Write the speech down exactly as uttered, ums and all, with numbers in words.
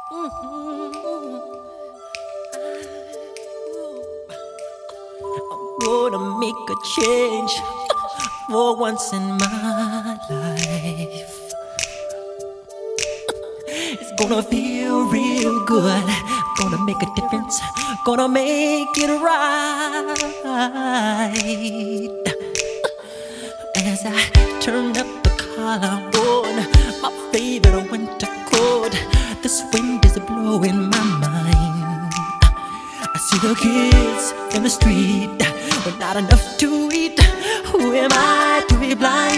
Gonna make a change for once in my life. It's gonna feel real good. Gonna make a difference. Gonna make it right. As I turn up the collar on my favorite winter coat, this wind is blowing my mind. I see the kids in the street with not enough to eat. Who am I to be blind?